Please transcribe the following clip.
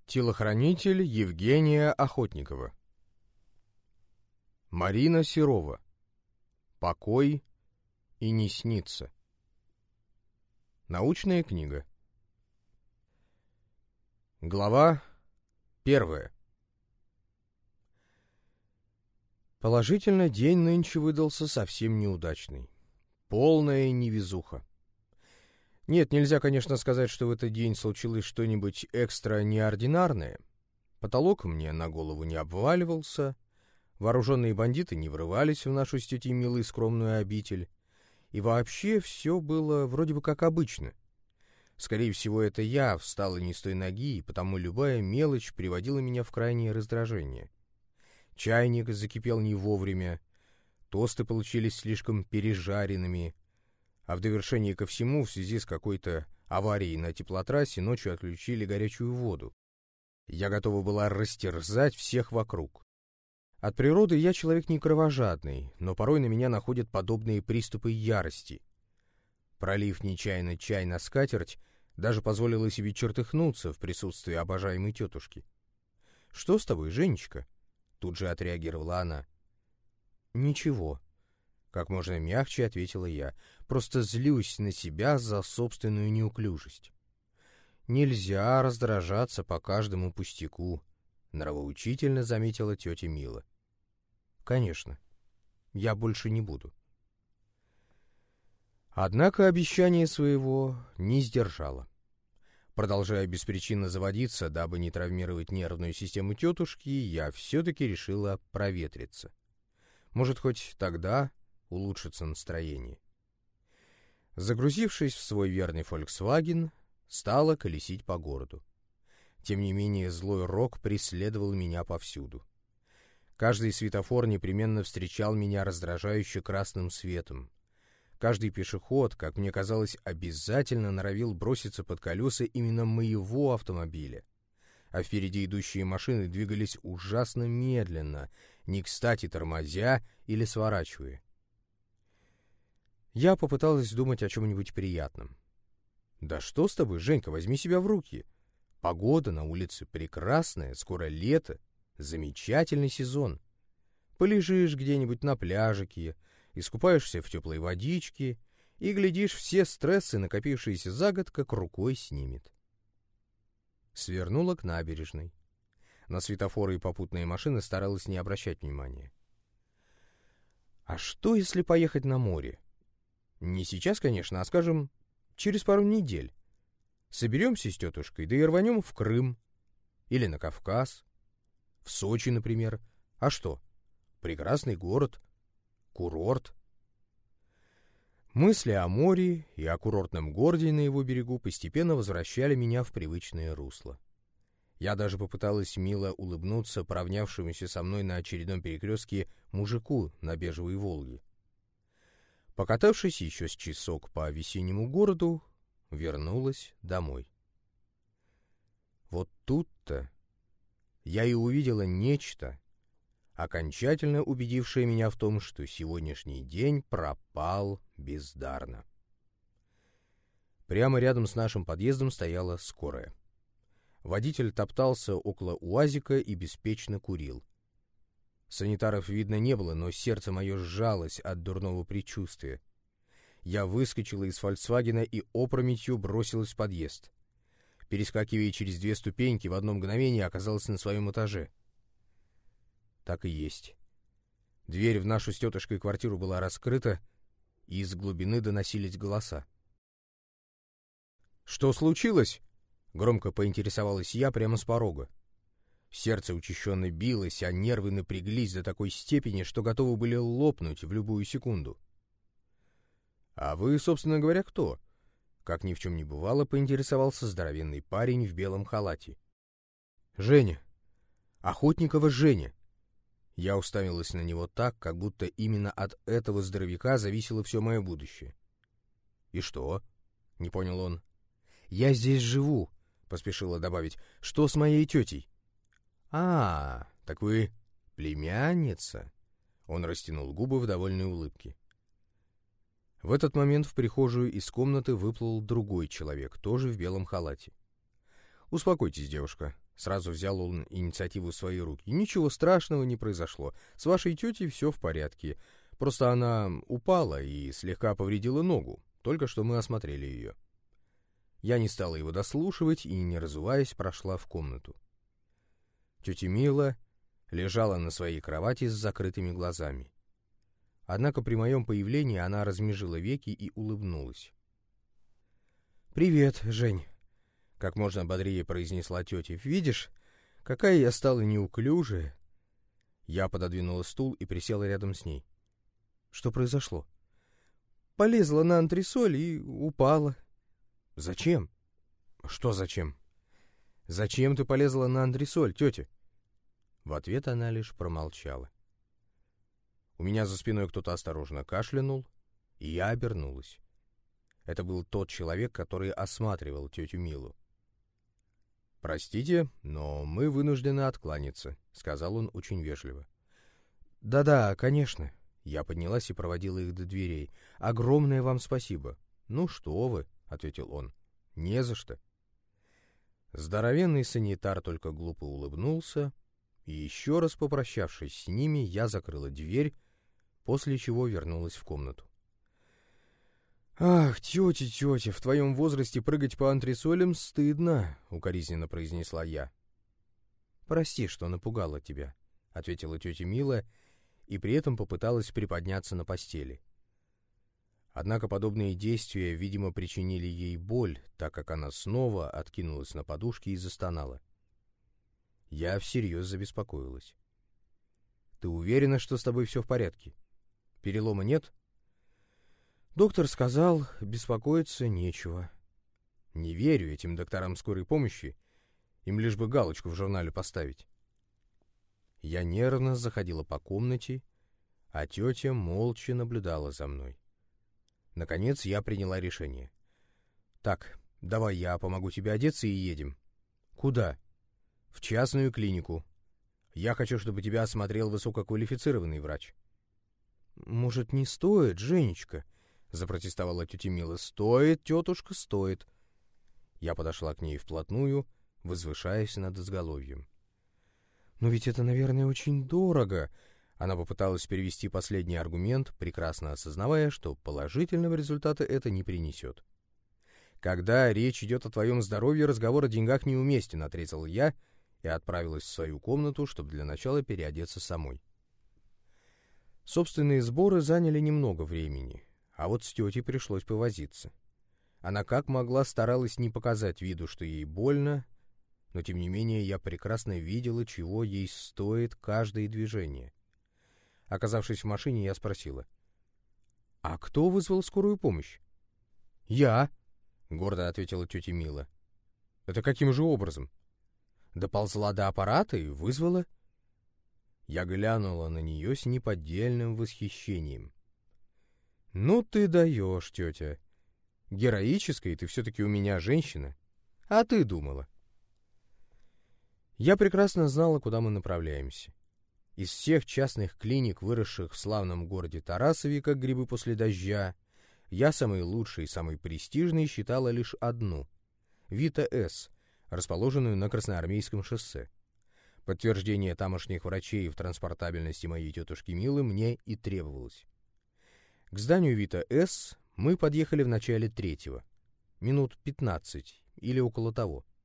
Телохранитель Евгения Охотникова. Марина Серова. Покой и не снится. Научная книга. Глава 1. Положительно, день нынче выдался совсем неудачный. Полная невезуха. Нет, нельзя, конечно, сказать, что в этот день случилось что-нибудь экстра неординарное. Потолок мне на голову не обваливался, вооруженные бандиты не врывались в нашу с тетей Милой скромную обитель, и вообще все было вроде бы как обычно. Скорее всего, это я встала не с той ноги, и потому любая мелочь приводила меня в крайнее раздражение. Чайник закипел не вовремя, тосты получились слишком пережаренными, а в довершение ко всему, в связи с какой-то аварией на теплотрассе, ночью отключили горячую воду. Я готова была растерзать всех вокруг. От природы я человек не кровожадный, но порой на меня находят подобные приступы ярости. Пролив нечаянно чай на скатерть, даже позволила себе чертыхнуться в присутствии обожаемой тетушки. «Что с тобой, Женечка?» — тут же отреагировала она. «Ничего», — как можно мягче ответила я, — «просто злюсь на себя за собственную неуклюжесть». «Нельзя раздражаться по каждому пустяку», — нравоучительно заметила тетя Мила. «Конечно, я больше не буду». Однако обещание своего не сдержала. Продолжая беспричинно заводиться, дабы не травмировать нервную систему тетушки, я все-таки решила проветриться. Может, хоть тогда улучшится настроение. Загрузившись в свой верный «Фольксваген», стала колесить по городу. Тем не менее, злой рок преследовал меня повсюду. Каждый светофор непременно встречал меня раздражающе красным светом. Каждый пешеход, как мне казалось, обязательно норовил броситься под колеса именно моего автомобиля. А впереди идущие машины двигались ужасно медленно, не кстати тормозя или сворачивая. Я попыталась думать о чем-нибудь приятном. «Да что с тобой, Женька, возьми себя в руки. Погода на улице прекрасная, скоро лето, замечательный сезон. Полежишь где-нибудь на пляжике, искупаешься в теплой водичке и, глядишь, все стрессы, накопившиеся за год, как рукой снимет». Свернула к набережной. На светофоры и попутные машины старалась не обращать внимания. А что, если поехать на море? Не сейчас, конечно, а, скажем, через пару недель. Соберемся с тетушкой, да и рванем в Крым. Или на Кавказ. В Сочи, например. А что? Прекрасный город. Курорт. Мысли о море и о курортном городе на его берегу постепенно возвращали меня в привычное русло. Я даже попыталась мило улыбнуться поравнявшемуся со мной на очередном перекрестке мужику на бежевой «Волге». Покатавшись еще с часок по весеннему городу, вернулась домой. Вот тут-то я и увидела нечто, окончательно убедившее меня в том, что сегодняшний день пропал бездарно. Прямо рядом с нашим подъездом стояла скорая. Водитель топтался около УАЗика и беспечно курил. Санитаров видно не было, но сердце мое сжалось от дурного предчувствия. Я выскочила из «Фольксвагена» и опрометью бросилась в подъезд. Перескакивая через 2 ступеньки, в одно мгновение оказалась на своем этаже. Так и есть. Дверь в нашу с тетушкой квартиру была раскрыта, и из глубины доносились голоса. «Что случилось?» — громко поинтересовалась я прямо с порога. Сердце учащенно билось, а нервы напряглись до такой степени, что готовы были лопнуть в любую секунду. «А вы, собственно говоря, кто?» — как ни в чем не бывало, поинтересовался здоровенный парень в белом халате. «Женя. Охотникова Женя». Я уставилась на него так, как будто именно от этого здоровяка зависело все мое будущее. «И что?» — не понял он. «Я здесь живу», — поспешила добавить. «Что с моей тетей?» «А, так вы племянница?» Он растянул губы в довольной улыбке. В этот момент в прихожую из комнаты выплыл другой человек, тоже в белом халате. «Успокойтесь, девушка», Сразу взял он инициативу в свои руки. «Ничего страшного не произошло. С вашей тетей все в порядке. Просто она упала и слегка повредила ногу. Только что мы осмотрели ее». Я не стала его дослушивать и, не разуваясь, прошла в комнату. Тетя Мила лежала на своей кровати с закрытыми глазами. Однако при моем появлении она размежила веки и улыбнулась. «Привет, Жень», — как можно бодрее произнесла тетя. «Видишь, какая я стала неуклюжая». Я пододвинула стул и присела рядом с ней. «Что произошло?» «Полезла на антресоль и упала». «Зачем?» «Что зачем?» «Зачем ты полезла на антресоль, тетя?» В ответ она лишь промолчала. У меня за спиной кто-то осторожно кашлянул, и я обернулась. Это был тот человек, который осматривал тетю Милу. «Простите, но мы вынуждены откланяться», — сказал он очень вежливо. «Да-да, конечно». Я поднялась и проводила их до дверей. «Огромное вам спасибо». «Ну что вы», — ответил он, — «не за что». Здоровенный санитар только глупо улыбнулся, и еще раз попрощавшись с ними, я закрыла дверь, после чего вернулась в комнату. «Ах, тетя, в твоем возрасте прыгать по антресолям стыдно», — укоризненно произнесла я. «Прости, что напугала тебя», — ответила тетя Мила, и при этом попыталась приподняться на постели. Однако подобные действия, видимо, причинили ей боль, так как она снова откинулась на подушки и застонала. Я всерьез забеспокоилась. «Ты уверена, что с тобой все в порядке? Перелома нет?» «Доктор сказал, беспокоиться нечего». «Не верю этим докторам скорой помощи. Им лишь бы галочку в журнале поставить». Я нервно заходила по комнате, а тетя молча наблюдала за мной. Наконец я приняла решение. «Так, давай я помогу тебе одеться и едем». «Куда?» «В частную клинику. Я хочу, чтобы тебя осмотрел высококвалифицированный врач». «Может, не стоит, Женечка?» — запротестовала тетя Мила. «Стоит, тетушка, стоит». Я подошла к ней вплотную, возвышаясь над изголовьем. «Но ведь это, наверное, очень дорого». Она попыталась перевести последний аргумент, прекрасно осознавая, что положительного результата это не принесет. «Когда речь идет о твоем здоровье, разговор о деньгах неуместен», — отрезал я и отправилась в свою комнату, чтобы для начала переодеться самой. Собственные сборы заняли немного времени, а вот с тетей пришлось повозиться. Она как могла старалась не показать виду, что ей больно, но тем не менее я прекрасно видела, чего ей стоит каждое движение. Оказавшись в машине, я спросила: «А кто вызвал скорую помощь?» «Я», — гордо ответила тетя Мила. «Это каким же образом?» «Доползла до аппарата и вызвала». Я глянула на нее с неподдельным восхищением. «Ну ты даешь, тетя. Героическая ты все-таки у меня женщина. А ты думала?» Я прекрасно знала, куда мы направляемся. Из всех частных клиник, выросших в славном городе Тарасове, как грибы после дождя, я самый лучший и самый престижный считала лишь одну — Вита-С, расположенную на Красноармейском шоссе. Подтверждение тамошних врачей в транспортабельности моей тетушки Милы мне и требовалось. К зданию Вита-С мы подъехали в начале 3-го, минут 15 или около того.